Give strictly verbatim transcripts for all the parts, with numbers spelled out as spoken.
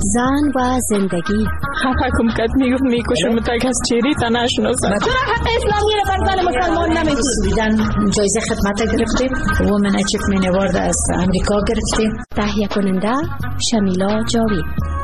زن و زندگی. حکم کت میگفت میکشم تا کس چیری تا نشناسم. چرا حق اسلامی رو بر زن مسلمان نمیدید؟ دیدن جایزه خدمت گرفتیم، وومن اچیومنت اوارد از امریکا گرفتیم. تهیه کننده شمیلا جاوید.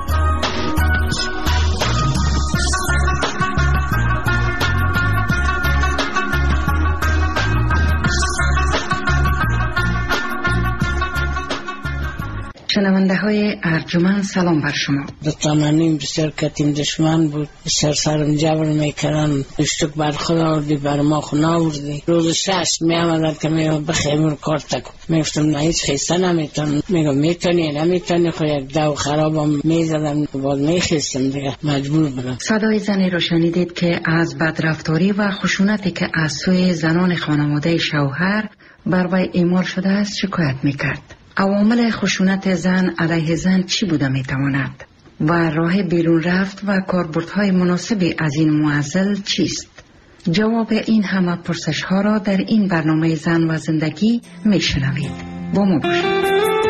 شنونده های ارجمند سلام بر شما. دتمنیم بسیار کتیم دشمن بود، بسیار سرم جبر میکردن، اشتک بر خود آوردی بر ما خونه آوردی. روز شش می آمدن که میگم بخیمون کار تکو، میگفتم نه هیچ خیسته نمیتون، میگم میتونی نمیتونی، خو یک دو خرابم میزدم بعد میخیستم دیگه مجبور بودم. صدای زنی را شنیدید که از بدرفتاری و خشونتی که از سوی زنان خانواده شوهر بر وی اعمال شده است شکایت میکرد. عوامل خشونت زن علیه زن چی بوده میتواند و راه بیرون رفت و کاربردهای مناسبی از این معضل چیست؟ جواب این همه پرسش ها را در این برنامه زن و زندگی میشنوید. با ما باشید.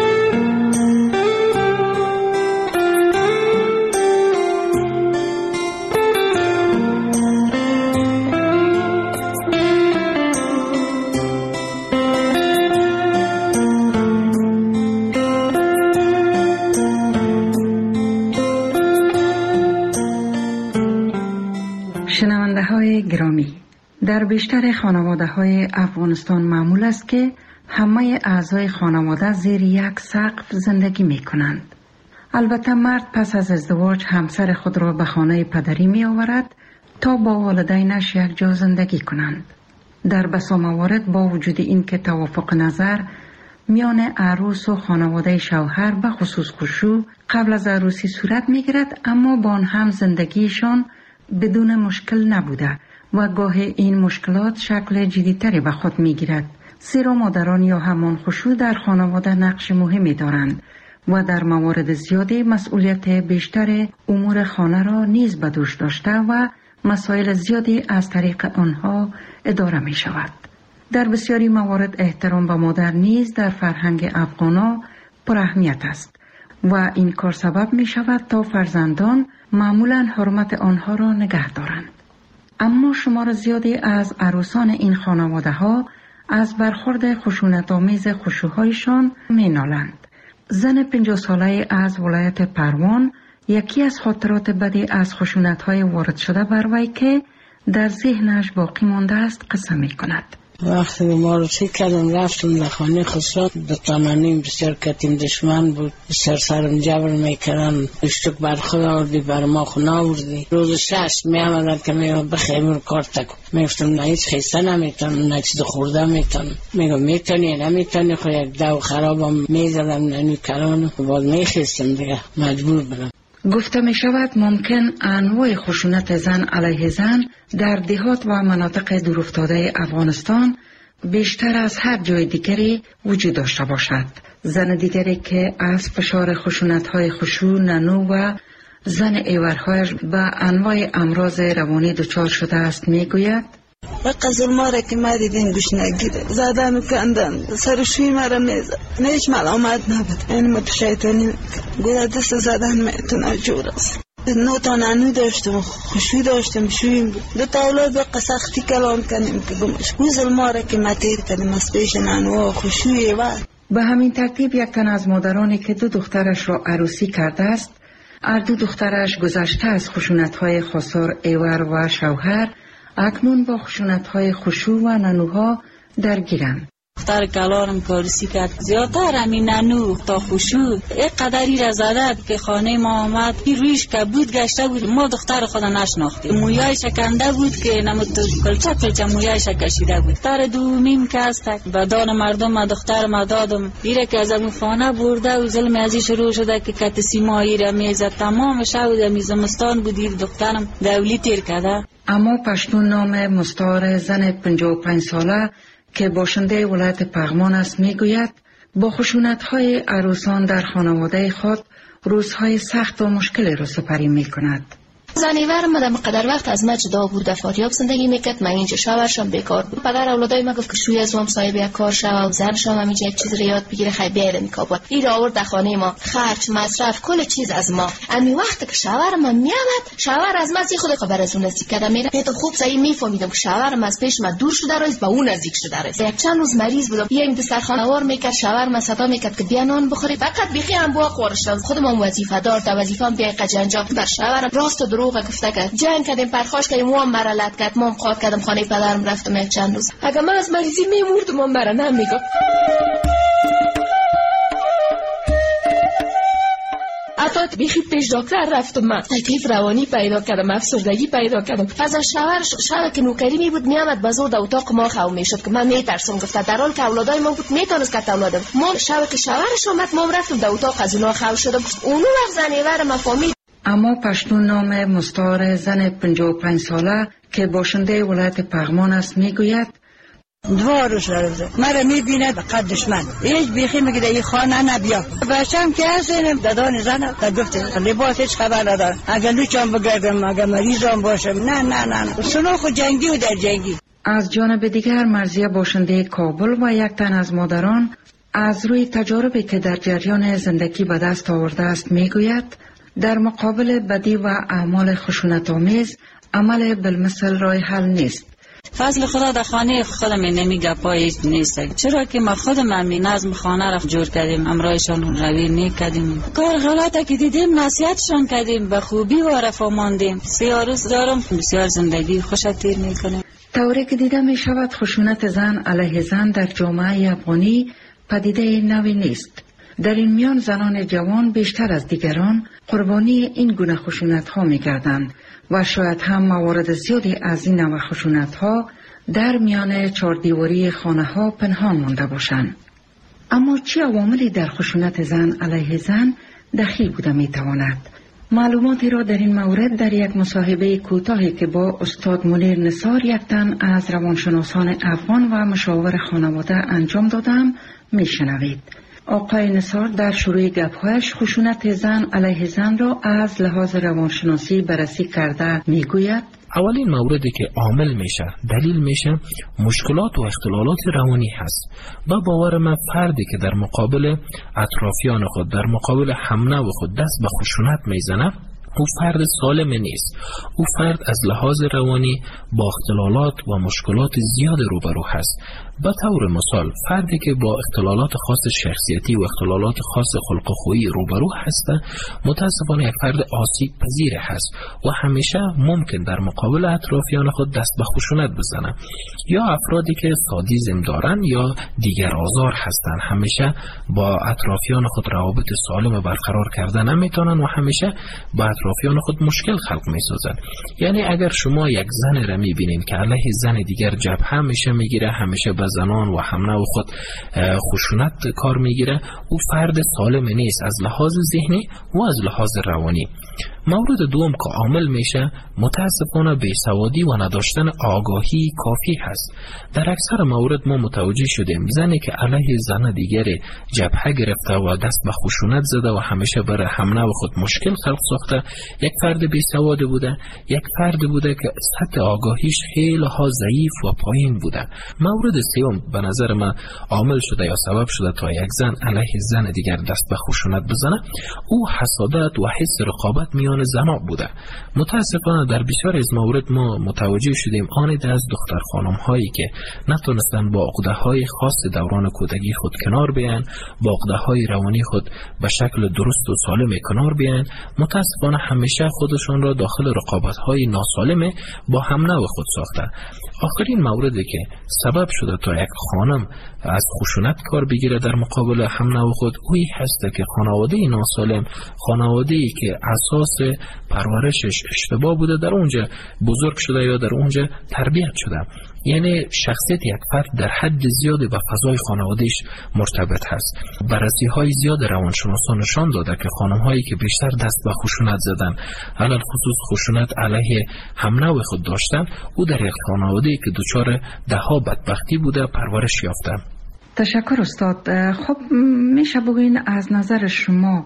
شنونده های گرامی، در بیشتر خانواده های افغانستان معمول است که همه اعضای خانواده زیر یک سقف زندگی می کنند. البته مرد پس از ازدواج همسر خود را به خانه پدری می آورد تا با والدینش یک جا زندگی کنند. در بسا موارد با وجود این که توافق نظر میان عروس و خانواده شوهر به خصوص خشوع قبل از عروسی صورت می گیرد، اما با آن هم زندگیشان بدون مشکل نبوده و گاه این مشکلات شکل جدیتری به خود می گیرد، زیرا مادران یا همان خشوع در خانواده نقش مهمی دارند و در موارد زیادی مسئولیت بیشتر امور خانه را نیز به دوش داشته و مسائل زیادی از طریق آنها اداره می شود. در بسیاری موارد احترام به مادر نیز در فرهنگ افغانا پر اهمیت است و این کار سبب می شود تا فرزندان معمولاً حرمت آنها را نگه دارند. اما شمار زیادی از عروسان این خانواده ها از برخورد خشونت‌آمیز خشوع‌هایشان می‌نالند. زن پنجاه ساله از ولایت پروان یکی از خاطرات بدی از خشونت‌های وارد شده بر وی که در ذهنش باقی مانده است قصه می‌کند. وقتی ما رو چی کردم رفتم در خانه خسرو، دتمنیم بسیار کتیم دشمن بود، بسیار سرم جبر میکردن، اشتک بر خود آوردی بر ما خونه آوردی. روز شش می آمدن که میگم بخیمون کار تکو، میگفتم نه هیچ خیسته نمیتون، نه چیز خورده میتون، میگم میتونی نمیتونی، خو یک دو خرابم میزدم ننو کرانو بعد میخیستم دیگه مجبور بودم. گفته می شود ممکن انواع خشونت زن علیه زن در دهات و مناطق دورافتاده افغانستان بیشتر از هر جای دیگری وجود داشته باشد. زن دیگری که از فشار خشونت های خشوع، ننو و زن ایورهایش به انواع امراض روانی دچار شده است می گوید: وقت ظلماره که ما دیدیم گوش نگیره، زده میکندن، سرشوی مرا میزد، هیچ ملامت نبود. این مت شیطانی گویا دست زدن میتونه جور است. نو تا ننو داشتم، خوشوی داشتم، شویم بود. دو تا اولاد به سختی کلام کنیم که گمش. گو ظلماره که ما تیر کنیم از پیش ننو خوشوی و به همین ترتیب یک تن از مادرانی که دو دخترش را عروسی کرده است، هر دو دخترش گذشته از خشونت‌های خسار ایور و شوهر اکنون با خشونت‌های خشوع و ننوها درگیرند. دختر کلارم کارسی کرد زیادتر همین ننو تا خشوع یک قدری را زده که خانه ما آمد، این رویش که بود گشته بود، ما دختر خود نشناختیم. مویای شکنده بود که نمود کلچه کلچه مویای شکشیده بود. دختر دومیم که است و دان مردم دختر ما دادم، ایره که از امو خانه برده و ظلم ازی شروع شده که کت سیمایی را میزد. تمام شب میزمستان بودید دخترم دولی تیر کرده. اما پشتون نام مستعار زن پنجاه و پنج ساله که باشنده ولایت پغمان است میگوید با خشونت‌های عروسان در خانواده خود روزهای سخت و مشکلی را سپری می‌کند. زنیور ما در مقدر وقت از ما جدا بود، در فاریاب زندگی میکرد. من اینجا شوهرشم بیکار بود. پدر اولادای ما گفت که شوی از ما صاحب یک کار شو و زنشم همینجا یک چیز یاد بگیره خی بیاد میکابل. این آورد در خانه ما، خرج مصرف کل چیز از ما. امی وقت که شوهر من میامد، شوهر از من خود خبر از اون نزدیک کرده میره. تو خوب صحیح میفهمیدم که شوهرم از پیش من دور شده است، با اون نزدیک شده است. یک چند روز مریض بودم، یک دسترخوان آور میکرد، شوهر من صدا میکرد که بیا نان بخوری. فقط بیخی هم با خورش خودم وظیفه دار تا وظیفه‌ام بیا قجنجا بر شوهرم راست و دروغ گفته که جنگ کردیم، پرخاش کردیم، و مرا لط کرد، مام خواب کردم خانه پدرم رفتم یک چند روز. اگه من از مریضی میمردم مام مرا نمیگفت. حتی بیخی پیش دکتر رفتم، من تکلیف روانی پیدا کردم، افسردگی پیدا کردم. از شوهر شوهر که نوکری می بود میامد بازور در اتاق ما خو میشد که من میترسم. گفت در حال که اولادای ما بود میتونست که اولادم ما شب که شوهرش اومد ما رفتم در اتاق از اونها خو شدم. اونو وقت زنیور ما فهمید. اما پشتون نام مستعار زن پنجاه و پنج ساله که باشنده ولایت پغمان است میگوید دو روز رفته مرا میبینه قد دشمن هیچ بیخی میگه در این خانه نبیا. بچم که هستیم دادان زنم تا گفته لباس هیچ خبر ندارم، اگر لوچم بگردم اگر مریضم باشم نه نه نه سنو خود جنگی و در جنگی. از جانب دیگر مرزیه باشنده کابل و یک تن از مادران از روی تجاربی که در جریان زندگی به دست آورده است میگوید در مقابل بدی و اعمال خشونت‌آمیز عمل بالمثل راه حل نیست. فضل خدا در خانه خودم نمیگه پایش نیست، چرا که ما خودم هم نظم خانه را جور کردیم، امرایشان روی نیکردیم، کار غلطه که دیدیم نصیحتشان کردیم، به خوبی و رفا ماندیم. سیاه روز دارم بسیار زندگی خوش تیر میکنیم. طوری که دیده می شود خشونت زن علیه زن در جامعه افغانی پدیده نوی نیست. در این میان زنان جوان بیشتر از دیگران قربانی این گونه خشونت ها می گردند و شاید هم موارد زیادی از این نوع خشونت ها در میان چهاردیواری خانه ها پنهان مانده باشند. اما چه عواملی در خشونت زن علیه زن دخیل بوده می تواند؟ معلوماتی را در این مورد در یک مصاحبه کوتاهی که با استاد منیر نثار یک تن از روانشناسان افغان و مشاور خانواده انجام دادم می شنوید. آقای نثار در شروع گپ‌هایش خشونت زن علیه زن را از لحاظ روانشناسی بررسی کرده میگوید اولین موردی که عامل میشه دلیل میشه مشکلات و اختلالات روانی هست. با باور من فردی که در مقابل اطرافیان خود در مقابل همنو خود دست به خشونت میزنه او فرد سالم نیست. او فرد از لحاظ روانی با اختلالات و مشکلات زیاد روبرو هست. به طور مثال فردی که با اختلالات خاص شخصیتی و اختلالات خاص خلق و خویی روبرو هست متاسفانه یک فرد آسیب پذیر هست و همیشه ممکن در مقابل اطرافیان خود دست به خشونت بزنه. یا افرادی که سادیسم دارن یا دیگر آزار هستن همیشه با اطرافیان خود روابط سالم برقرار کردن نمیتونن و همیشه با اطرافیان خود مشکل خلق میسازن. یعنی اگر شما یک زن را میبینید که علیه زن دیگر جبهه میشه میگیره، همیشه به زنان و همنو خود خشونت کار میگیره، او فرد سالم نیست از لحاظ ذهنی و از لحاظ روانی. مورد دوم که عامل میشه متاسفانه بیسوادی و نداشتن آگاهی کافی هست. در اکثر مورد ما متوجه شدیم زنی که علیه زن دیگر جبهه گرفته و دست به خشونت زده و همیشه برای همنو خود مشکل خلق ساخته یک فرد بیسواد بوده، یک فرد بوده که سطح آگاهیش خیلی ها ضعیف و پایین بوده. مورد سوم به نظر من عامل شده یا سبب شده تا یک زن علیه زن دیگر دست به خشونت بزنه او حسادت و حس رقابت میان زنا بوده. متاسفانه در بسیار از مورد ما متوجه شدیم آنید از دختر خانم هایی که نتونستن با عقده های خاص دوران کودکی خود کنار بیان، با عقده های روانی خود به شکل درست و سالم کنار بیان، متاسفانه همیشه خودشان را داخل رقابت های ناسالم با همنو خود ساخته. آخرین موردی که سبب شده تا یک خانم از خشونت کار بگیره در مقابل همنو خود اوی هست که خانواده ناسالم، خانواده‌ای که اساس پرورشش اشتباه بوده در اونجا بزرگ شده یا در اونجا تربیت شده. یعنی شخصیت یک فرد در حد زیادی به فضای خانوادهش مرتبط هست. بررسی های زیاد روانشناسان نشان داده که خانم هایی که بیشتر دست به خشونت زدن، علل خصوص خشونت علیه همنو خود داشتن، او در یک خانواده‌ای که دچار دهها بدبختی بوده پرورش یافته. تشکر استاد. خب میشه بگوین از نظر شما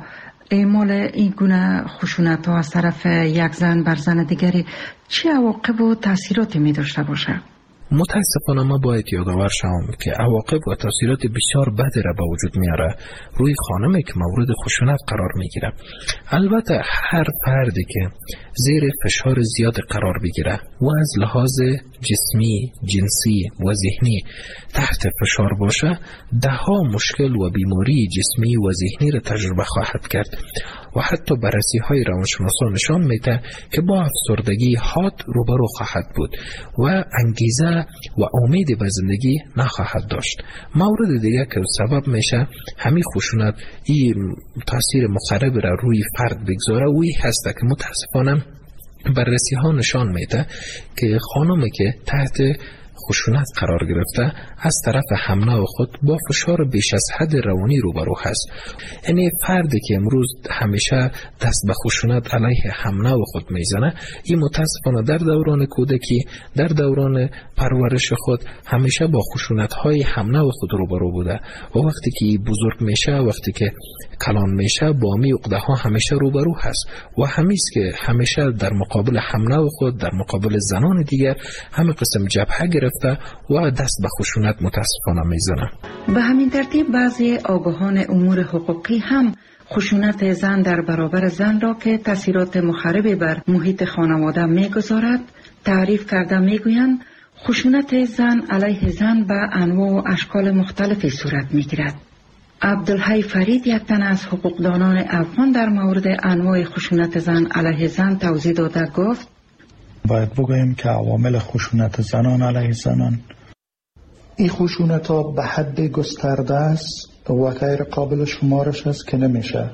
اعمال این گونه خشونت ها از طرف یک زن بر زن دیگری چه عواقب و تاثیراتی می داشته باشه؟ متاسفانه ما باید یادآور شوم که عواقب و تاثیرات بسیار بدی را به وجود میاره روی خانمی که مورد خشونت قرار میگیره. البته هر فردی که زیر فشار زیاد قرار بگیره و از لحاظ جسمی، جنسی و ذهنی تحت فشار باشه، ده ها مشکل و بیماری جسمی و ذهنی را تجربه خواهد کرد و حتی بررسی های روانشناسان نشان میده که با افسردگی حاد روبرو خواهد بود و انگیزه و امید به زندگی نخواهد داشت. مورد دیگه که سبب میشه همین خشونت این تاثیر مخرب را روی فرد بگذاره و این هست که متاسفانه بررسی ها نشان میده که خانمی که تحت خشونت قرار گرفته از طرف همنوع خود با فشار بیش از حد روانی روبرو هست. یعنی فردی که امروز همیشه دست به خشونت علیه همنوع خود میزنه، این متاسفانه در دوران کودکی، در دوران پرورش خود همیشه با خشونت های همنوع خود روبرو بوده و وقتی که بزرگ میشه، وقتی که کلان میشه، با می عقده ها همیشه روبرو هست و همیست که همیشه در مقابل همنوع خود، در مقابل زنان دیگر همه قسم جبهه گرفته و دست به خشونت متاسفانه میزنه. به همین ترتیب بعضی آگاهان امور حقوقی هم خشونت زن در برابر زن را که تاثیرات مخربی بر محیط خانواده میگذارد تعریف کرده میگویند خشونت زن علیه زن به انواع و اشکال مختلفی صورت میگیرد. عبدالحی فرید یک تن از حقوقدانان افغان در مورد انواع خشونت زن علیه زن توضیح داده گفت باید بگوییم که عوامل خشونت زنان علیه زنان، این خشونت ها به حد گسترده است و غیر قابل شمارش است که نمیشه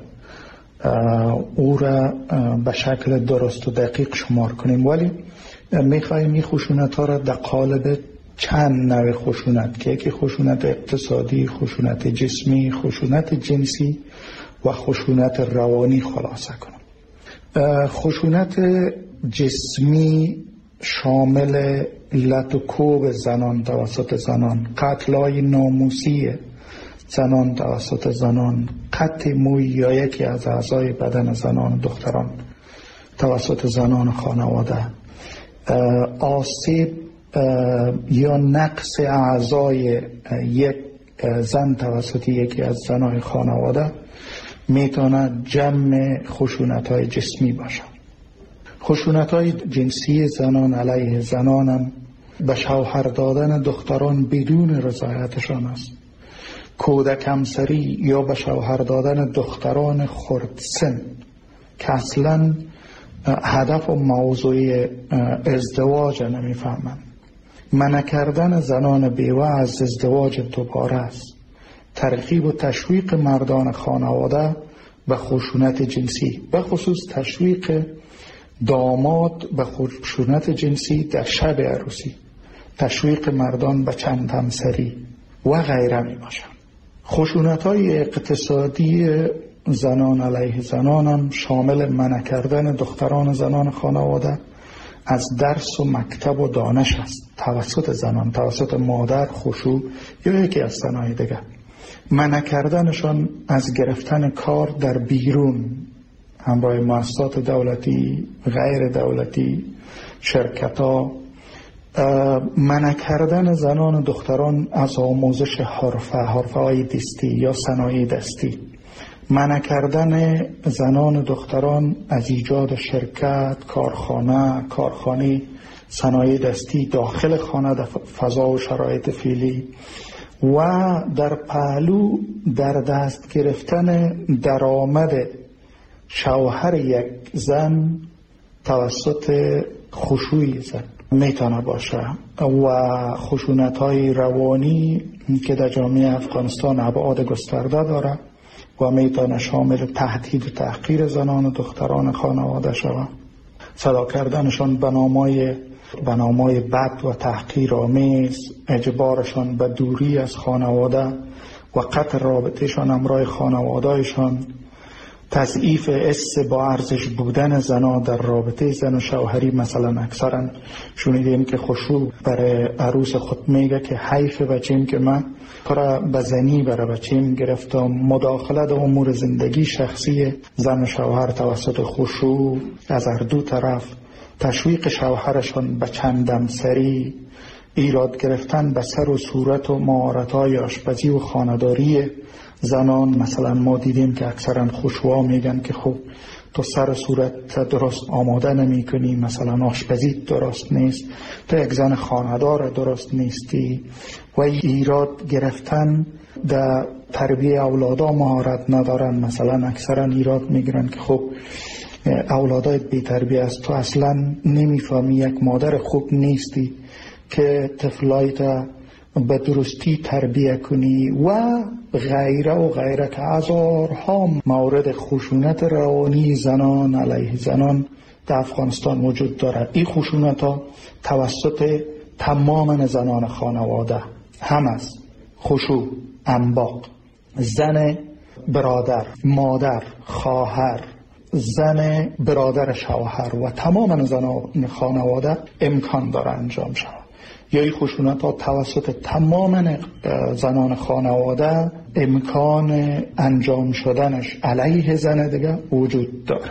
او را به شکل درست و دقیق شمار کنیم، ولی میخواییم این خشونت ها را در قالب چند نوع خشونت که یکی خشونت اقتصادی، خشونت جسمی، خشونت جنسی و خشونت روانی خلاصه کنیم. خشونت جسمی شامل لط و کوب زنان توسط زنان، قتل‌های ناموسی زنان توسط زنان، قطع موی یا یکی از اعضای بدن زنان و دختران توسط زنان خانواده، آسیب یا نقص اعضای یک زن توسط یکی از زنان خانواده میتونه جمع خشونت‌های جسمی باشه. خشونت‌های جنسی زنان علیه زنان هم به شوهر دادن دختران بدون رضایتشان است. کودک همسری یا به شوهر دادن دختران خردسن که اصلا هدف و موضوع ازدواج نمیفهمند. منع کردن زنان بیوه از ازدواج دوباره است. ترغیب و تشویق مردان خانواده به خشونت جنسی، به خصوص تشویق داماد به خشونت جنسی در شب عروسی، تشویق مردان به چند همسری و غیره می باشند. خشونت‌های اقتصادی زنان علیه زنان هم شامل منع کردن دختران زنان خانواده از درس و مکتب و دانش است توسط زنان، توسط مادر، خشوع یا یکی از زنای دیگر. منع کردنشان از گرفتن کار در بیرون همراه مؤسسات دولتی، غیر دولتی، شرکت ها، منع کردن زنان و دختران از آموزش حرفه، حرفه های دستی یا صنایع دستی، منع کردن زنان و دختران از ایجاد شرکت، کارخانه، کارخانه صنایع دستی داخل خانه در فضا و شرایط فعلی و در پهلو در دست گرفتن درآمد شوهر یک زن توسط خشوع زن میتونه باشه و خشونت‌های روانی که در جامعه افغانستان ابعاد گسترده داره و میتونه شامل تهدید و تحقیر زنان و دختران خانواده شود، صدا کردنشان به نامای به نامای بد و تحقیر آمیز، اجبارشان به دوری از خانواده و قطع رابطهشان همراه خانوادهشان، تضعیف حس با ارزش بودن زنا در رابطه زن و شوهری. مثلا اکثرا شنیدیم که خشوع برای عروس خود میگه که حیف بچیم که من کار بزنی برای بچیم گرفتم. مداخله در امور زندگی شخصی زن و شوهر توسط خشوع از هر دو طرف، تشویق شوهرشان به چندم سری، ایراد گرفتن به سر و صورت و مهارت‌های آشپزی و خانه‌داری زنان. مثلا ما دیدیم که اکثرا خشوعا میگن که خب تو سر و صورت درست آماده نمی کنی، مثلا آشپزی درست نیست، تو یک زن خانه‌دار درست نیستی. و ایراد گرفتن در تربیه اولادا مهارت ندارن. مثلا اکثرا ایراد میگیرن که خب اولادات بی تربیه است، تو اصلا نمیفهمی، یک مادر خوب نیستی که طفلایت به درستی تربیه کنی و غیره و غیره، که هزارها مورد خشونت روانی زنان علیه زنان در افغانستان وجود دارد. این خشونت ها توسط تمام زنان خانواده هم است. خشوع، انباق، زن برادر، مادر، خواهر، زن برادر شوهر و تمام زنان خانواده امکان داره انجام شود. یا این خشونت ها توسط تمام زنان خانواده امکان انجام شدنش علیه زن دیگه وجود داره.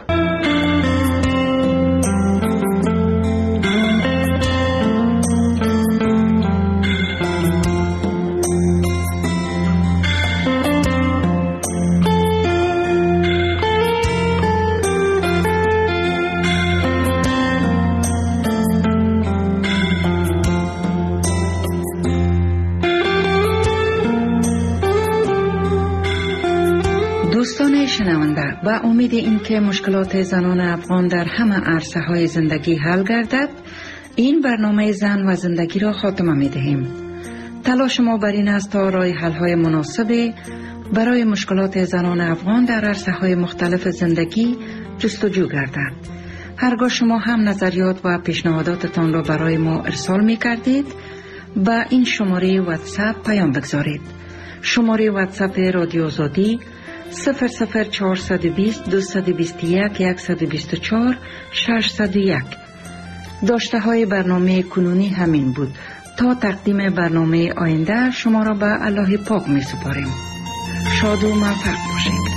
دوستان شنونده، با امید اینکه مشکلات زنان افغان در همه عرصه های زندگی حل گردد، این برنامه زن و زندگی را خاتمه می دهیم. تلاش ما بر این است تا راه حل های مناسب برای مشکلات زنان افغان در عرصه های مختلف زندگی جستجو گردد. هرگاه شما هم نظریات و پیشنهاداتتان را برای ما ارسال می کردید، با این شماره واتساپ پیام بگذارید. شماره واتساپ رادیو آزادی صفر صفر چهارصد و بیست دویست و بیست و یک صد و بیست و چهار ششصد و یک. داشته های برنامه کنونی همین بود. تا تقدیم برنامه آینده شما را به الله پاک می سپاریم. شاد و موفق باشید.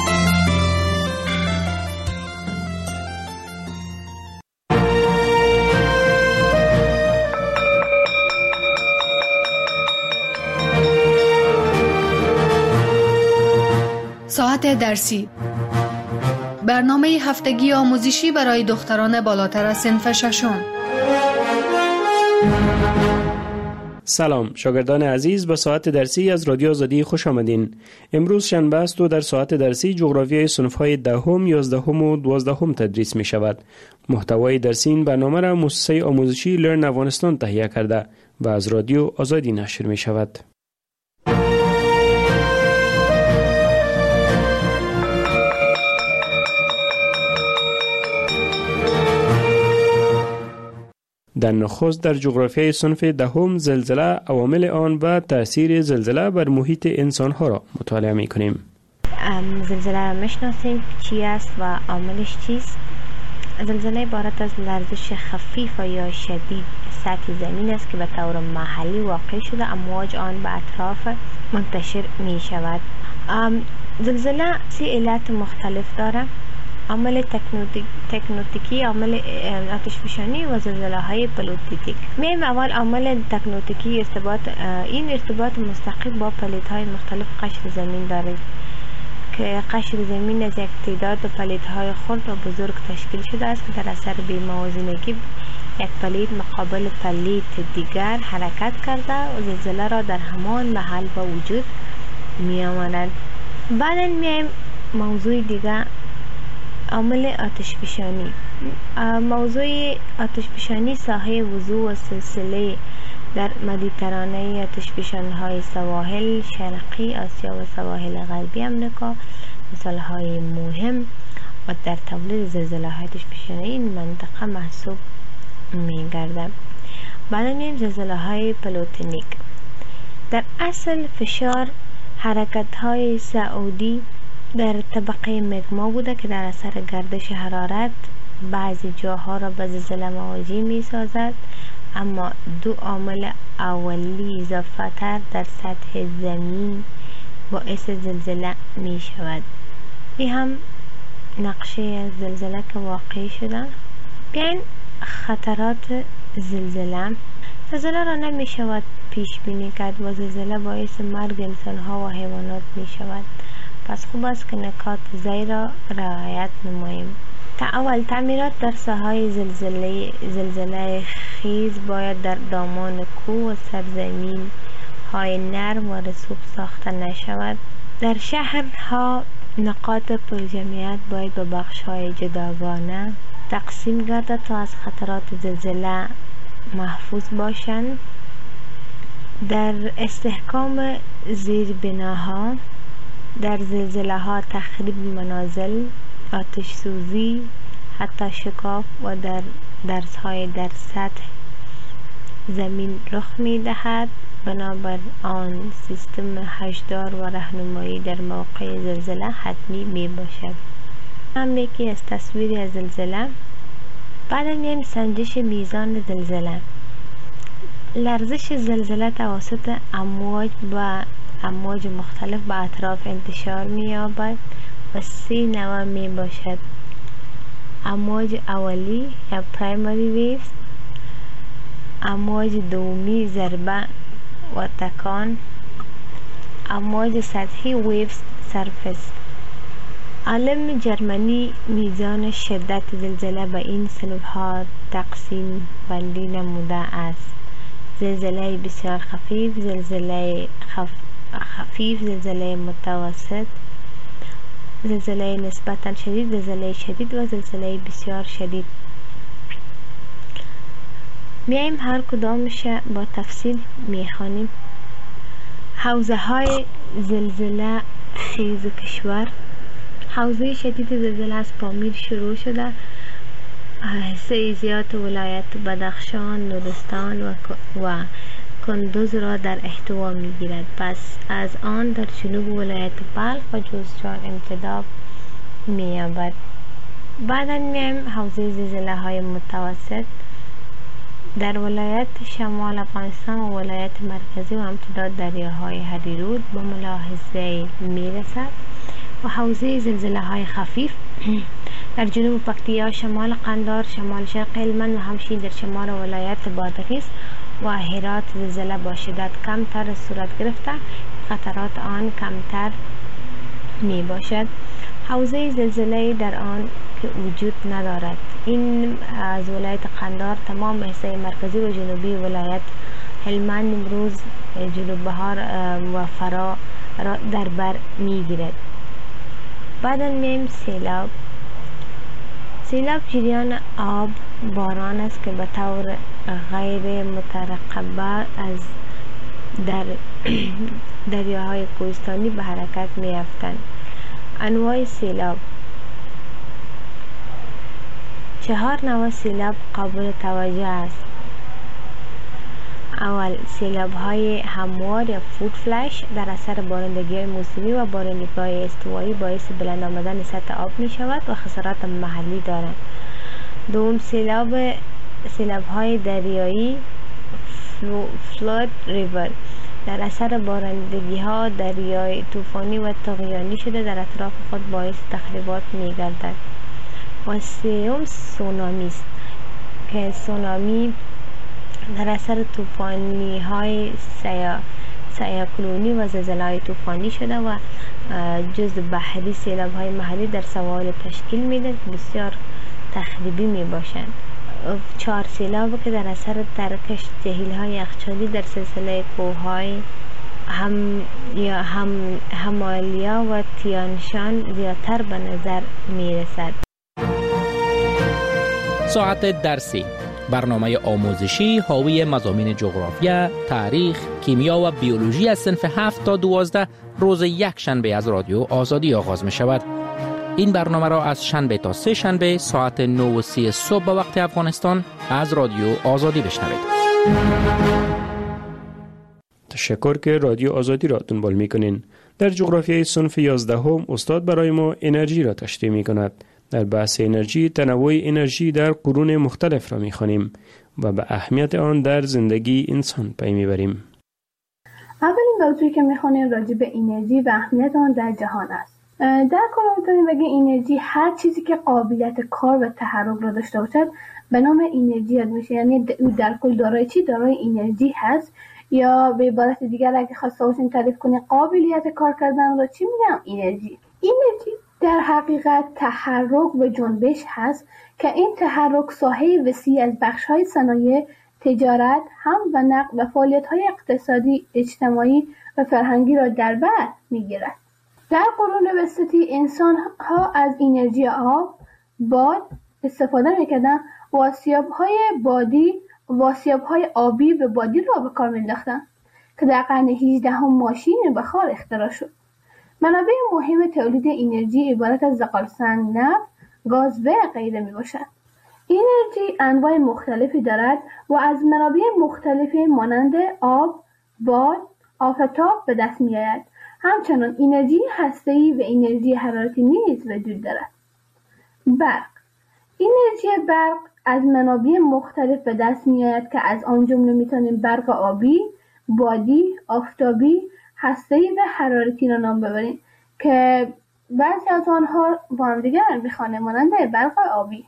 ساعت درسی، برنامه هفتگی آموزشی برای دختران بالاتر از صنف ششم. سلام شاگردان عزیز، به ساعت درسی از رادیو آزادی خوش آمدین. امروز شنبه است و در ساعت درسی جغرافیای صنف‌های دهم، یازدهم و دوازدهم تدریس می شود. محتوای درسی این برنامه را مؤسسه آموزشی لرن افغانستان تهیه کرده و از رادیو آزادی نشر می شود. در نخست در جغرافیای صنف دهم زلزله، عوامل آن و تأثیر زلزله بر محیط انسانها را مطالعه می کنیم. زلزله میشناسیم چی است و عاملش چیست؟ زلزله عبارت از لرزش خفیف یا شدید سطح زمین است که به طور محلی واقع شده، امواج آن به اطراف منتشر می شود. زلزله سی علت مختلف دارد: عامل تکنوتیکی، عامل آتشفشانی و زلزله های پلیتیک. میایم اول عامل تکنوتیکی. ارتباط این ارتباط مستقیم با پلیت های مختلف قشر زمین دارد که قشر زمین از یک تعداد پلیت های خرد و بزرگ تشکیل شده است که در اثر بی‌موازنگی یک پلیت مقابل پلیت دیگر حرکت کرده و زلزله را در همان محل با وجود می آورد. بعد میایم موضوع دیگر، عامل آتشفشانی. موضوع آتشفشانی ساحه وضوح و سلسله در مدیترانه آتشفشان‌های سواحل شرقی آسیا و سواحل غربی امریکا مثال‌های مهم و در تولید زلزله‌های آتشفشانی این منطقه محسوب می‌گردد. بعد می‌بینیم زلزله‌های پلوتونیک. در اصل فشار حرکت‌های سعودی در طبقه مگما بوده که در اثر گردش حرارت بعضی جاها را به زلزله مواجه می سازد، اما دو عامل اولی اضافه تر در سطح زمین باعث زلزله می شود. این هم نقشه زلزله که واقع شده. بیاین خطرات زلزله. زلزله را نمی شود پیش بینی کرد و زلزله باعث مرگ انسان ها و حیوانات می شود. پس خوب است که نکات زیر را رعایت نماییم. تا اول تعمیرات در ساحه زلزله زلزله خیز باید در دامان کوه و سرزمین های نرم و رسوب ساخته نشود. در شهرها نقاط پرجمعیت باید به بخش های جداگانه تقسیم گردد تا از خطرات زلزله محفوظ باشند. در استحکام زیربناها در زلزله ها تخریب منازل، آتش سوزی، حتی شکاف و در درس های در سطح زمین رخ می دهد. بنابر آن سیستم هشدار و راهنمایی در موقع زلزله حتمی می باشد. هم یکی از تصویری از زلزله. بعد میایم سنجش میزان زلزله. لرزش زلزله توسط امواج و امواج مختلف به اطراف انتشار می یابد و سه نوع می باشد: امواج اولی یا پرایمری ویوز، امواج دومی ضربه و تکان، امواج سطحی ویوز سرفس. عالم جرمنی میزان شدت زلزله به این صنف‌ها تقسیم بندی نموده است: زلزله بسیار خفیف، زلزله خف... خفیف، زلزله متوسط، زلزله نسبتاً شدید، زلزله شدید و زلزله بسیار شدید. میایم هر کدامش با تفصیل میخوانیم. حوزه های زلزله خیز کشور. حوزه شدید زلزله از پامیر شروع شده، حصه زیاد ولایت بدخشان، نورستان و, و کندوز را در احتوا می گیرد. پس از آن در جنوب ولایت بلخ و جوزجان امتداد می یابد. بعدا میایم حوزه زلزله های متوسط در ولایت شمال افغانستان و ولایت مرکزی و امتداد دریاهای هریرود به ملاحظه می رسد. و حوزه زلزله های خفیف در جنوب پکتیا، شمال قندار، شمال شرق هلمند و همچنین در شمال ولایت بادغیس و هرات زلزله با شدت کمتر صورت گرفته، خطرات آن کمتر می باشد. حوزه زلزله در آن که وجود ندارد. این از ولایت قندار تمام حصه مرکزی و جنوبی ولایت هلمند، امروز جنوب بهار و فرا را در بر می گیرد. بعدا میم سیلاب. سیلاب جریان آب باران است که به طور غیر مترقبه از در دریاهای کوهستانی به حرکت می افتند. انواع سیلاب. چهار نوع سیلاب قابل توجه است. اول، سیلاب های هموار یا فود فلش در اثر بارندگی های موسمی و بارندگی های استوایی باعث بلند آمدن سطح آب می شود و خسارات محلی دارند. دوم، سیلاب سیلاب های دریایی فلود ریور در اثر بارندگی ها دریای طوفانی و طغیانی شده در اطراف خود باعث تخریبات می گردد. و سوم، سونامی است که سونامی در اثر طوفانی های سیا سیاکلونی و زلزله های طوفانی شده و جزء بحری سیلاب های محلی در سواحل تشکیل میده که بسیار تخریبی می باشند. چهار، سیلاب که در اثر ترکش جهیل های یخچالی در سلسله کوه های هم یا هم همالیا و تیانشان زیادتر به نظر می رسد. ساعت درسی، برنامه آموزشی حاوی مضامین جغرافیا، تاریخ، کیمیا و بیولوژی از صنف هفت تا دوازده روز یک شنبه از رادیو آزادی آغاز می شود. این برنامه را از شنبه تا سه شنبه ساعت نه و سی صبح به وقت افغانستان از رادیو آزادی بشنوید. تشکر که رادیو آزادی را دنبال میکنین. در جغرافیای صنف یازدهم استاد برای ما انرژی را تشریح می کند. در بحث انرژی تنوع انرژی در قرون مختلف را می خوانیم و به اهمیت آن در زندگی انسان پی می بریم. اولین موضوعی که می خوانیم راجع به انرژی و اهمیت آن در جهان است. در کل میتونیم بگیم انرژی هر چیزی که قابلیت کار و تحرک را داشته باشد به نام انرژی یاد میشه. یعنی او در کل دارای چی؟ دارای انرژی هست. یا به عبارت دیگر اگه خواسته باشیم تعریف کنیم قابلیت کار کردن را چی میگم؟ انرژی. انرژی در حقیقت تحرک و جنبش هست که این تحرک ساحه وسیع از بخش‌های صنایع، تجارت، هم و نقل و فعالیت‌های اقتصادی، اجتماعی و فرهنگی را در بر می‌گیرد. در قرون وسطی انسان‌ها از انرژی آب، باد استفاده می‌کردند و آسیاب‌های بادی و آسیاب‌های آبی و بادی را به کار می‌انداختند که در قرن هجدهم ماشین بخار اختراع شد. منابع مهم تولید انرژی عبارت از زغالسنگ، نفت، گاز و غیره میباشد. انرژی انواع مختلفی دارد و از منابع مختلفی مانند آب، باد، آفتاب به دست میآید. همچنان انرژی هسته‌ای و انرژی حرارتی نیز وجود دارد. برق. انرژی برق از منابع مختلف به دست میآید که از آن جمله میتونیم برق آبی، بادی، آفتابی، هسته‌ای و حرارتی را نام ببریم که بعضی از آنها با هم دیگر میخوانه مانند برق آبی.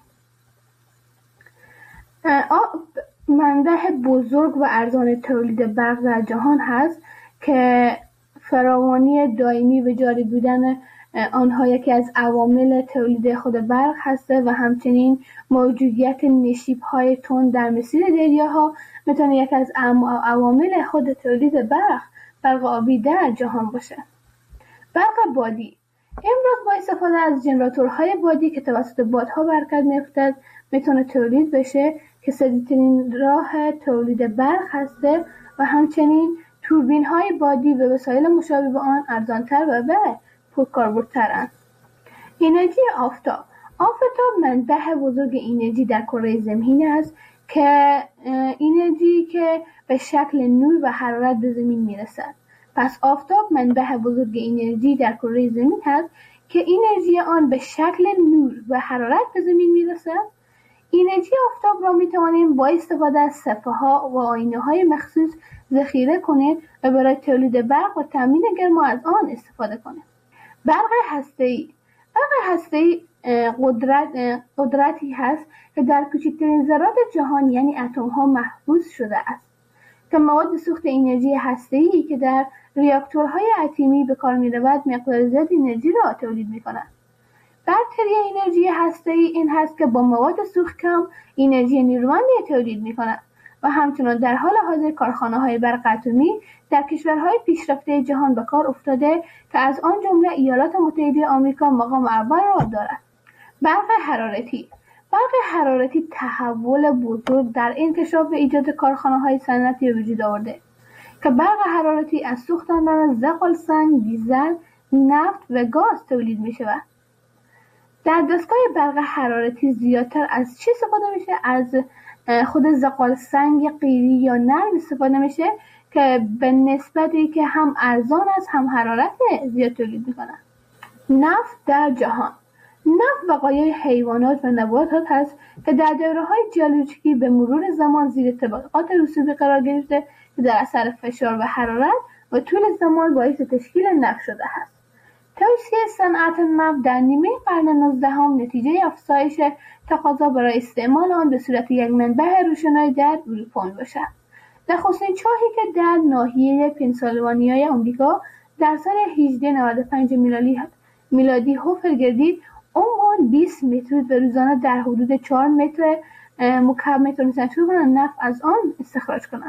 آب منبع بزرگ و ارزان تولید برق در جهان هست که فراوانی دائمی و جاری بودن آنها یکی از عوامل تولید خود برق هسته و همچنین موجودیت نشیب‌های تند در مسیر دریاها میتونه یکی از عوامل خود تولید برق برق آبی در جهان باشه. برق بادی امروز با استفاده از ژنراتورهای بادی که توسط بادها به حرکت می‌افتد میتونه تولید بشه که سریع‌ترین راه تولید برق هسته و همچنین توربین‌های بادی و وسایل مشابه به آن ارزان‌تر و به پرکاربردترند. انرژی آفتاب آفتاب منبع بزرگ انرژی در کره زمین است که انرژی که به شکل نور و حرارت به زمین میرسد. پس آفتاب منبع بزرگ انرژی در کره زمین است که انرژی آن به شکل نور و حرارت به زمین میرسد. انرژی آفتاب را میتوانیم با استفاده از صفحه‌ها و آینه‌های مخصوص ذخیره کنیم و برای تولید برق و تامین گرما از آن استفاده کنیم. برق هسته‌ای برق هسته‌ای قدرت قدرتی هست که در کوچکترین ذرات جهان یعنی اتم‌ها محفوظ شده است که مواد سوخت انرژی هسته‌ای که در ریاکتورهای اتمی به کار می‌رود مقدار زیاد انرژی را تولید می‌کند. برتری انرژی هسته‌ای این هست که با مواد سوخت کم انرژی نیرومندی تولید می‌کند و همچنین در حال حاضر کارخانه‌های برق اتمی در کشورهای پیشرفته جهان به کار افتاده که از آن جمله ایالات متحده آمریکا مقام اول را دارد. برق حرارتی برق حرارتی تحول بزرگ در انکشاف و ایجاد کارخانه‌های صنعتی به وجود آورده که برق حرارتی از سوختاندن زغالسنگ، دیزل، نفت و گاز تولید می‌شود. در دستگاه برق حرارتی زیادتر از چی استفاده میشه؟ از خود زغالسنگ قیری یا نرم استفاده میشه که به نسبتی که هم ارزان است هم حرارت زیاد تولید میکنه. نفت در جهان نفت بقایای حیوانات و نباتات هست که در دوره‌های ژئولوژیکی به مرور زمان زیر طبقات رسوبی قرار گرفته که در اثر فشار و حرارت و طول زمان باعث تشکیل نفت شده است. توسعه صنعت نفت در نیمه قرن نوزدهم نتیجه افزایش تقاضا برای استعمال آن به صورت یک منبع روشنایی در اروپا میباشد. نخستین چاهی که در ناحیه پنسیلوانیای آمریکا در سال هجده نود و پنج میلادی میلادی حفر گردید، عمق بیست متر و روزانه در حدود چهار متر مکعب متر میتونن شروع کنن نفت از آن استخراج کنن.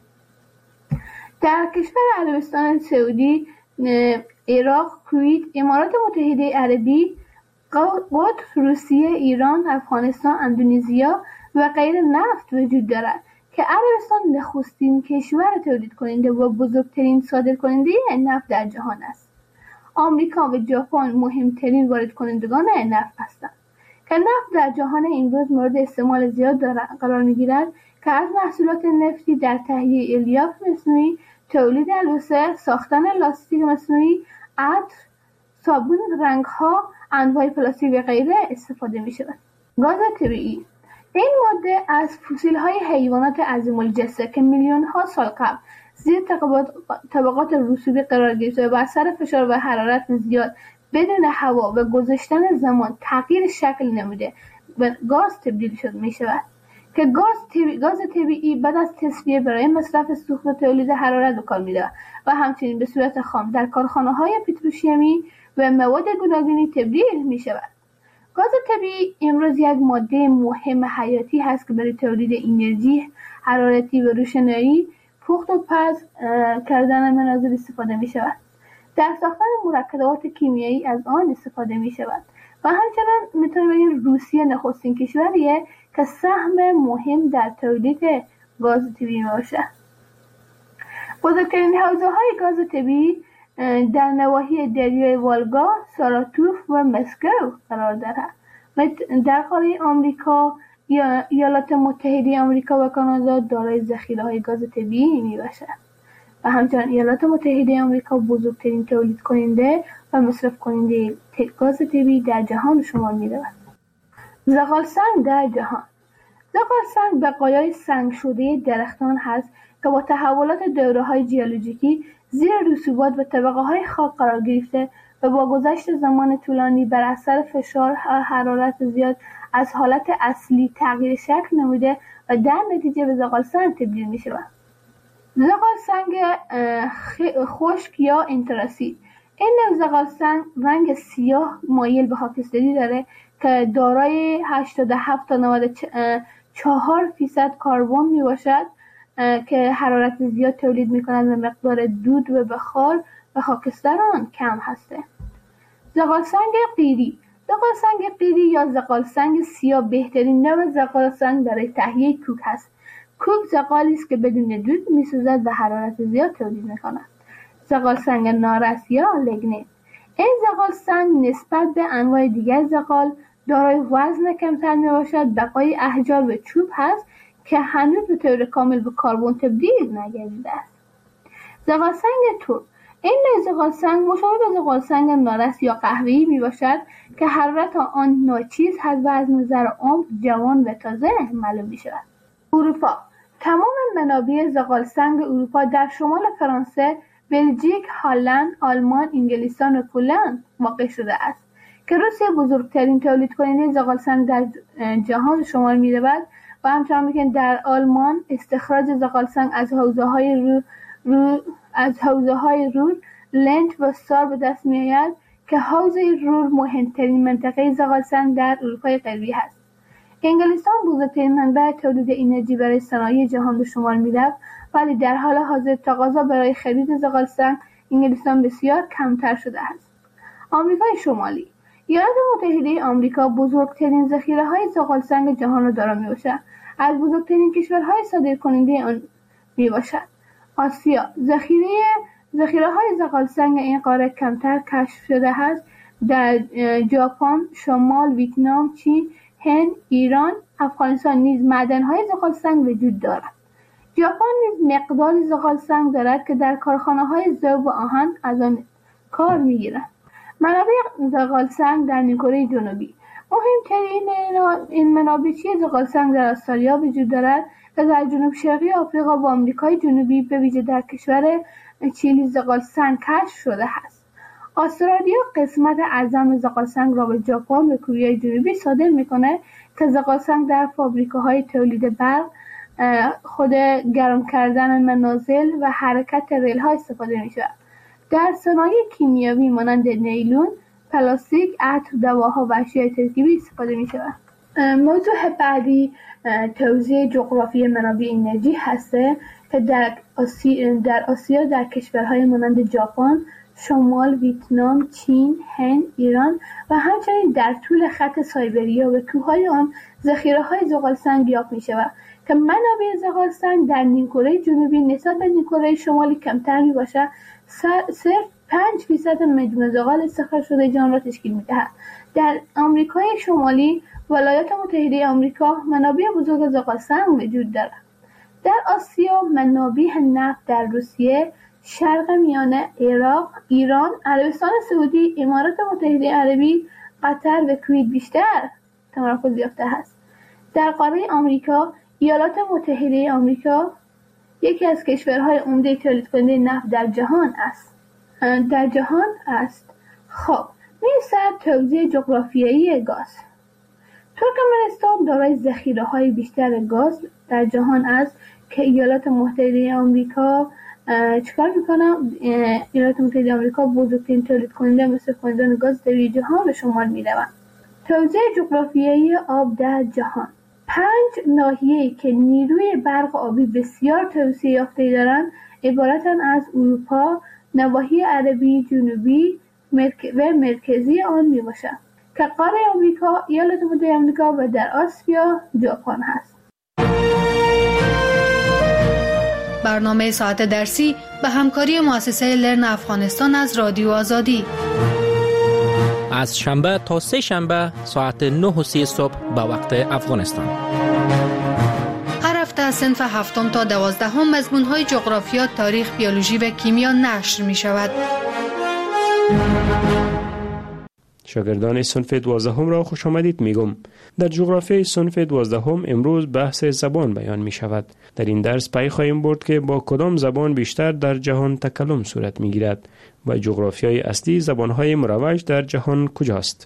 در کشور عربستان سعودی، عراق، کویت، امارات متحده عربی، قطر، روسیه، ایران، افغانستان، اندونزیا و غیره نفت وجود دارد که عربستان نخستین کشور تولید کننده و بزرگترین صادر کننده نفت در جهان است. آمریکا و ژاپن مهمترین وارد کنندگان نفت هستند که نفت در جهان امروز مورد استعمال زیاد قرار می‌گیرد که از محصولات نفتی در تهیه الیاف مصنوعی، تولید الوسه، ساختن لاستیک مصنوعی، عطر، صابون، رنگ‌ها، انواع پلاستیک و غیره استفاده می‌شود. گاز طبیعی این ماده از فسیل‌های حیوانات عظیم الجثه که میلیون‌ها سال قبل زیر طبقات, طبقات رسوبی قرار گرفته و اثر فشار و حرارت زیاد بدون هوا و گذشتن زمان تغییر شکل نموده و گاز تبدیل شد می‌شود که گاز طبیعی گاز طبیعی بعد از تصفیه برای مصرف سوخت و تولید حرارت به کار می‌رود و همچنین به صورت خام در کارخانه‌های پتروشیمی و مواد گوناگونی تبدیل می‌شود. گاز طبیعی امروز یک ماده مهم حیاتی هست که برای تولید انرژی حرارتی و روشنایی، پخت و پز کردن منازل استفاده می شود. در ساختن مرکبات کیمیایی از آن استفاده می شود و همچنین میتونیم بگیم روسیه نخستین کشوریه که سهم مهم در تولید گاز طبیعی باشد. بزرگترین حوزه‌های گاز طبیعی در نواحی دریای والگا، ساراتوف و مسکو قرار دارد. در قاره آمریکا، ایالات متحده آمریکا و کانادا دارای ذخیره‌های گاز طبیعی میباشد و همچنین ایالات متحده آمریکا بزرگترین تولید کننده و مصرف کننده گاز طبیعی در جهان شمار می‌رود. زغال سنگ در جهان زغال سنگ بقایای سنگ شده درختان هست که با تحولات دوره‌های ژئولوژیکی زیر رسوبات و طبقه‌های خاک قرار گرفته و با گذشت زمان طولانی بر اثر فشار و حرارت زیاد از حالت اصلی تغییر شکل نموده و در نتیجه به زغال سنگ تبدیل می‌شود. زغال سنگ خشک یا انتراسید این نوع زغال سنگ رنگ سیاه مایل به خاکستری داره که دارای هشتاد و هفت تا نود و چهار فیصد کربن میباشد که حرارت زیاد تولید میکند و مقدار دود و بخار و خاکستر آن کم هسته. زغال سنگ قیری زغال سنگ قیری یا زغال سنگ سیاه بهترین نوع زغال سنگ برای تهیه کوک است. کوک زغالی است که بدون دود میسوزد و حرارت زیاد تولید میکند. زغال سنگ نارس یا لگنیت این زغال سنگ نسبت به انواع دیگر زغال دارای وزن کمتر میباشد. بقای احجار و چوب هست که هنوز به طور کامل به کربن تبدیل نگردیده است. زغال سنگ ترک این نوع زغال سنگ مشابه به زغال سنگ نارس یا قهوه‌ای میباشد که حرارت آن ناچیز هست و از نظر عمر جوان و تازه معلوم میشود. اروپا تمام منابع زغال سنگ اروپا در شمال فرانسه، بلژیک، هلند، آلمان، انگلستان و پولند واقع شده است که روسیه بزرگترین تولید کننده زغال سنگ در جهان شمار می‌رود و همچنین که در آلمان استخراج زغال سنگ از حوزه‌های رو, رو از حوزه‌های رور، لنت و سار به دست می‌آید که حوزه رور مهمترین منطقه زغال سنگ در اروپای غربی است. انگلستان بزرگترین منبع تولید انرژی برای صنایع جهان به شمار می‌رفت ولی در حال حاضر تقاضا برای خرید زغال سنگ انگلستان بسیار کمتر شده است. آمریکای شمالی ایالات متحده آمریکا بزرگترین ذخیره‌های زغال سنگ جهان را دارا میباشد. از بزرگترین کشورهای صادرکننده آن میباشد. آسیا ذخیره ذخیره‌های زغال سنگ این قاره کمتر کشف شده است. در ژاپن، شمال، ویتنام، چین، هند، ایران، افغانستان نیز معدن‌های زغال سنگ وجود دارد. ژاپن نیز مقداری زغال سنگ دارد که در کارخانه‌های ذوب و آهن از آن کار می‌گیرند. منابع زغال سنگ در نیمکره جنوبی مهمترین این منابع زغال سنگ در استرالیا وجود دارد و در جنوب شرقی آفریقا و آمریکای جنوبی به ویژه در کشور چیلی زغال سنگ کشف شده است. استرالیا قسمت اعظم زغال سنگ را به ژاپن و کره جنوبی صادر می‌کند که زغال سنگ در فابریکه‌های تولید برق، خود گرم کردن منازل و حرکت ریل‌ها استفاده می‌شود. در صنایع کیمیایی مانند نیلون، پلاستیک، عطر، دواها و اشیاء ترکیبی استفاده می‌شود. موضوع بعدی توزیع جغرافی منابع انرژی هسته که در آسیا در آسیا در کشورهای مانند ژاپن، شمال، ویتنام، چین، هند، ایران و همچنین در طول خط سایبریا و کوههای آن ذخیره‌های زغال سنگ یافت می‌شود که منابع زغال سنگ در نیمکره جنوبی نسبت به نیمکره شمالی کمتر می‌باشد. صرف پنج فیصد مجموع زغال استخراج شده جهان را تشکیل می‌دهد. در آمریکای شمالی ولایات متحده آمریکا منابع بزرگ زغال سنگ وجود دارد. در آسیا منابع نفت در روسیه، شرق میانه، عراق، ایران، عربستان سعودی، امارات متحده عربی، قطر و کویت بیشتر تمرکز یافته است. در قاره آمریکا، ایالات متحده آمریکا یکی از کشورهای عمده تولید کننده نفت در جهان است. در جهان است. خب، می‌رسد توزیع جغرافیایی گاز. ترکمنستان دارای ذخیره‌های بیشتر گاز در جهان است که ایالات متحده آمریکا چیکار میکنه؟ ایالات متحده آمریکا بزرگترین تولید کننده مصرف کنندگان گاز در جهان به شمار می‌روند. توزیع جغرافیایی آب در جهان. پنج ناحیه‌ای که نیروی برق آبی بسیار توسعه یافته دارند عبارتند از اروپا، نواحی عربی جنوبی و مرکزی آن میباشند که قاره آمریکا، ایالات متحده آمریکا و در آسیا ژاپن هست. برنامه ساعت درسی به همکاری مؤسسه لرن افغانستان از رادیو آزادی. از شنبه تا سه شنبه ساعت نه و سی صبح به وقت افغانستان. هر هفته از صنف هفتم تا دوازدهم مضمون‌های جغرافیا، تاریخ، بیولوژی و کیمیا نشر می شود. شاگردان صنف دوازدهم را خوش آمدید میگم. در جغرافیای صنف دوازدهم امروز بحث زبان بیان می شود. در این درس پی خواهیم برد که با کدام زبان بیشتر در جهان تکلم صورت می گیرد و جغرافیای اصلی زبانهای مروج در جهان کجاست.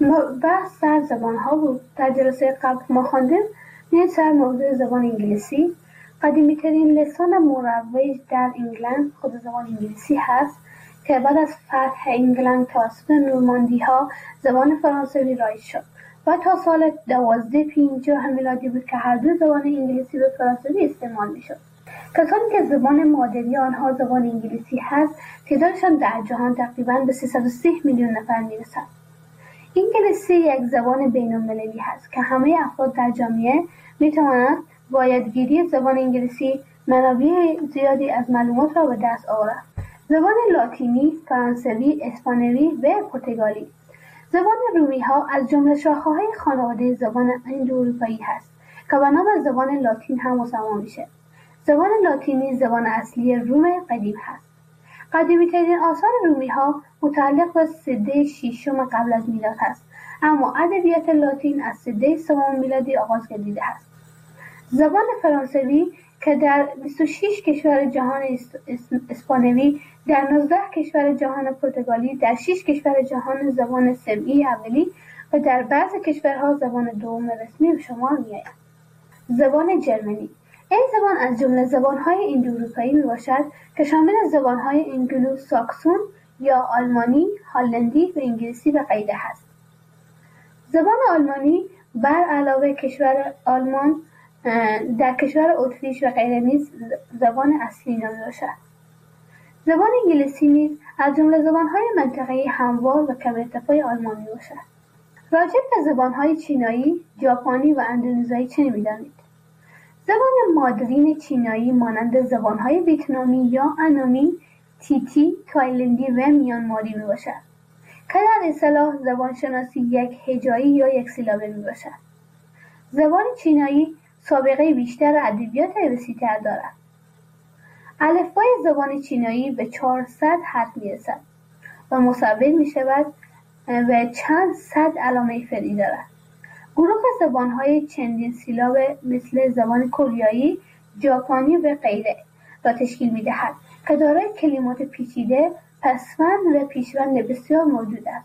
بحث در زبانها بود. در جلسه قبل ما خواندیم نیز سر موضوع زبان انگلیسی. قدیمی ترین لسان مروج در انگلند خود زبان انگلیسی هست که بعد از فتح انگلند توسط نورماندی ها زبان فرانسوی رایج شد و تا سال دوازده پنجاه میلادی بود که هر دو زبان انگلیسی و فرانسوی استعمال می شد. کسانی که زبان مادری آنها زبان انگلیسی هست تعدادشان در جهان تقریباً به سیصد و سی میلیون نفر می رسد. انگلیسی یک زبان بین المللی هست که همه افراد در جامعه می توانند با یادگیری زبان انگلیسی منابع زیادی از معلومات را به دست آورند. زبان لاتینی، فرانسوی، اسپانیایی و پرتغالی. زبان رومی ها از جمله شاخه‌های خانواده زبان اندواروپایی هست که به نام زبان لاتین هم مسما میشه. زبان لاتینی زبان اصلی روم قدیم هست. قدیمی ترین آثار رومی ها متعلق به سده ششم قبل از میلاد هست، اما ادبیات لاتین از سده سوم میلادی آغاز گردیده است. زبان فرانسوی که در بیست و شش کشور جهان اسپانیایی، در نوزده کشور جهان پرتغالی، در شش کشور جهان زبان سمعی اولی و در بعضی کشورها زبان دوم رسمی به شمار می‌آید. زبان جرمنی. این زبان از جمله زبان‌های اندواروپایی میباشد که شامل زبان‌های انگلو ساکسون یا آلمانی، هلندی و انگلیسی و غیره است. زبان آلمانی بر علاوه کشور آلمان در کشور اتریش و غیره نیز زبان اصلی نامیده باشد. زبان انگلیسی نیز از جمله زبان‌های منطقه‌ای هموار و کم ارتفاع آلمان میباشد. راجع به زبان‌های چینایی، ژاپنی و اندونزیایی چه می‌دانید؟ زبان مادرین چینایی مانند زبان‌های ویتنامی یا انامی، تیتی، تایلندی و میانماری میباشد که در اصطلاح زبانشناسی یک هجایی یا یک سیلابه میباشد. زبان چینایی سابقه بیشتر ادبیات وسیع‌تر دارد. الفبای زبان چینایی به چهارصد حرف میرسد و مصور میشود و چند صد علامه فرعی دارد. گروه زبان‌های چندین سیلاب مثل زبان کوریایی، ژاپنی و غیره را تشکیل می‌دهد که دارای کلمات پیچیده، پسوند و پیشوند بسیار موجود است.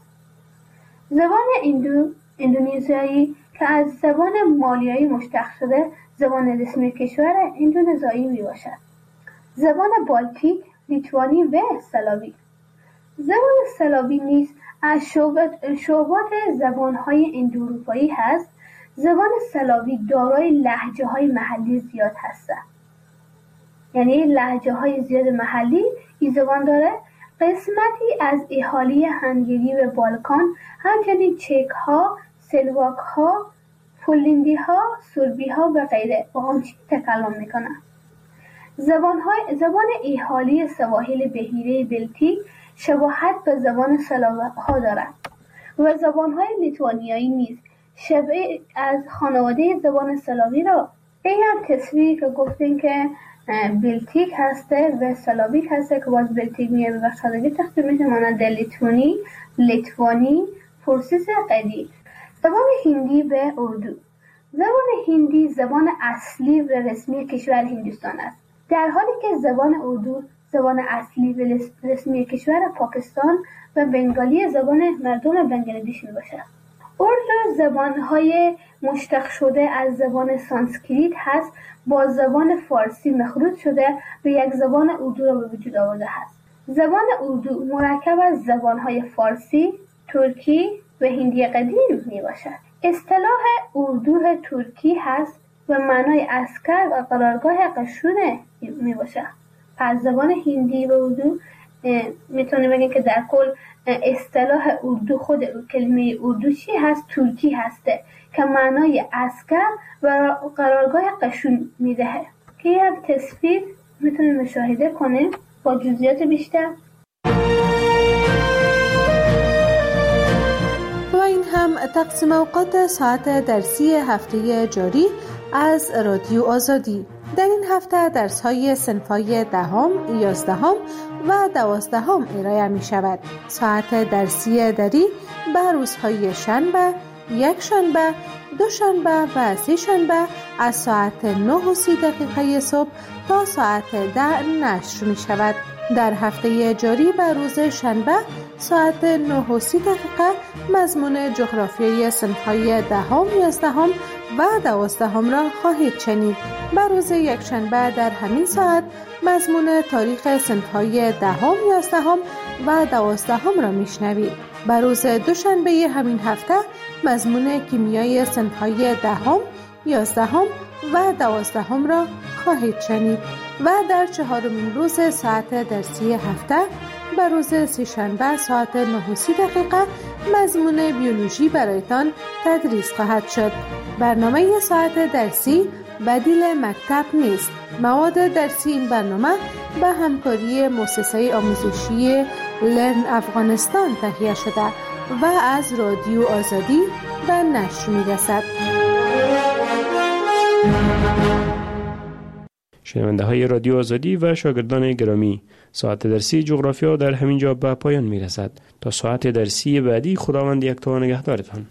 زبان اندو اندونزیایی که از زبان مالیایی مشتق شده زبان رسمی کشور اندونزیایی میباشد. زبان بالتیک، لیتوانی و سلاوی. زبان سلاوی نیز از شعبات زبان‌های اندواروپایی هست. زبان سلاوی دارای لهجه‌های محلی زیاد هستند. یعنی لهجه‌های زیاد محلی این زبان داره. قسمتی از اهالی هنگری و بالکان، همچنین چک‌ها، سلواک‌ها، پولندی‌ها، سربی‌ها و غیره با آن چیز تکلم می‌کنند. زبان‌های زبان اهالی سواحل بحیره بلتیک شباهت به زبان سلاوها دارد و زبان‌های لیتوانیایی نیز شبیه از خانواده زبان سلاوی را. این هم تصویری که گفتیم که بلتیک هسته و سلاویک هسته که باز بلتیک میگه به سادگی تخفیف میشه، مانند لیتوانی، لیتوانی، پرسیس قدی. زبان هندی به اردو. زبان هندی زبان اصلی و رسمی کشور هندوستان است، در حالی که زبان اردو زبان اصلی و رسمی کشور پاکستان و بنگالی زبان مردم بنگلادش می باشد. اردو زبانهای مشتق شده از زبان سانسکریت هست، با زبان فارسی مخلوط شده و یک زبان اردو را به وجود آورده است. زبان اردو مرکب از زبانهای فارسی، ترکی و هندی قدیم می باشد. اصطلاح اردو ترکی هست و معنای عسکر و قرارگاه قشون می باشد. پس زبان هندی و اردو میتونیم بگیم که در کل اصطلاح اردو، خود کلمه اردو چی هست؟ ترکی هسته که معنای عسکر و قرارگاه قشون میدهه که یک تصویر میتونیم مشاهده کنیم با جزئیات بیشتر. و این هم تقسیم اوقات ساعت درسی هفته جاری از رادیو آزادی. در این هفته درس‌های صنف‌های دهم، یازدهم و دوازدهم ارائه می شود. ساعت درسی دری به روزهای شنبه، یک شنبه، دو شنبه و سه شنبه از ساعت نه و سی دقیقه صبح تا ساعت ده نشر می شود. در هفته جاری به روز شنبه ساعت نه و سی دقیقه مضمون جغرافیای صنف‌های دهم، یازدهم و دوازدهم را خواهید شنید. به روز یک شنبه در همین ساعت مضمون تاریخ صنف‌های دهم، یازدهم و دوازدهم را میشنوید. به روز دوشنبه همین هفته مضمون کیمیای صنف‌های دهم، یازدهم و دوازدهم را خواهید شنید. و در چهارمین روز ساعت درسی هفته به روز سه‌شنبه ساعت نه و سی دقیقه مضمون بیولوژی برایتان تدریس خواهد شد. برنامه ساعت درسی بدیل مکتب نیست. مواد درسی این برنامه به همکاری مؤسسه آموزشی لرن افغانستان تهیه شده و از رادیو آزادی به نشر می‌رسد. شنونده های رادیو آزادی و شاگردان گرامی، ساعت درسی جغرافیا در همین جا به پایان می رسد. تا ساعت درسی بعدی خداوند یکتا نگهدارتان.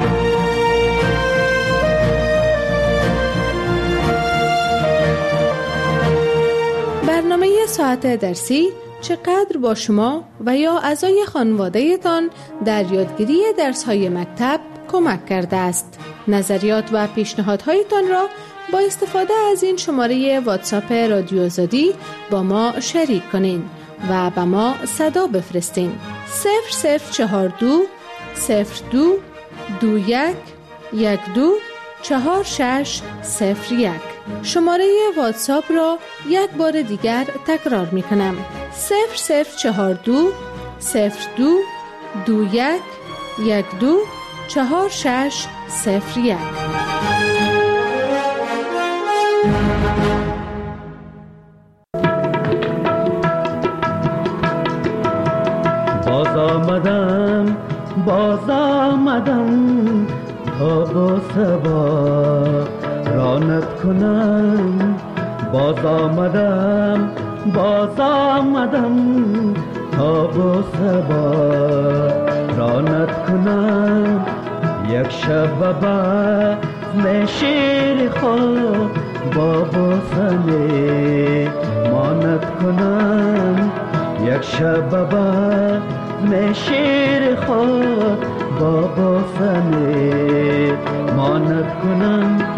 برنامه ساعت درسی چقدر با شما و یا اعضای خانواده تان در یادگیری درس‌های مکتب کمک کرده است. نظریات و پیشنهادهایتان را با استفاده از این شماره واتساپ رادیو آزادی با ما شریک کنین و با ما صدا بفرستین. صفر صفر چهار دو صفر دو دو یک یک دو چهار شش صفر یک. شماره واتساپ را یک بار دیگر تکرار می کنم. صفر صفر چهار دو صفر دو دو یک یک دو چهار شش صفر یک. باز آمدم باز آمدم تا با سبا رانت کنم. باز آمدم باز آمدم تا با سبا رانت کنم. یک شب بزم شیر خود با بوسنه مانت کنم. یک شب بزم شیر خود با بوسنه مانت کنم.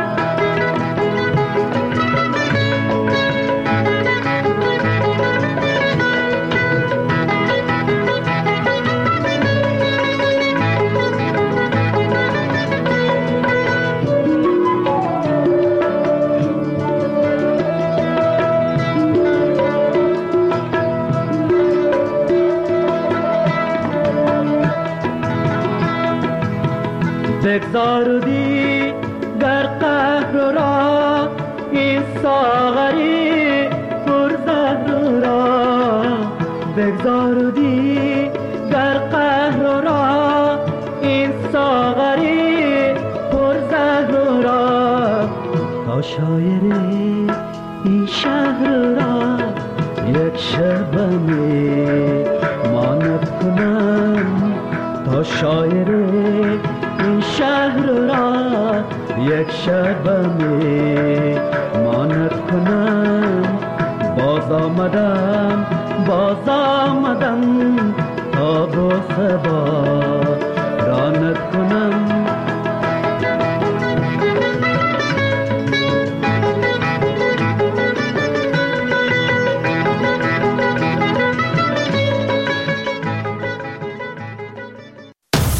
بگذاردی در قهر را این ساغری پرزهر را. بگذاردی در قهر را این ساغری پرزهر را. تا شاعر این شهر را یک شب می ماند کنم تا شاعر این شهر را یک شب می ماند کنم. باز آمدم باز آمدم تا با سبا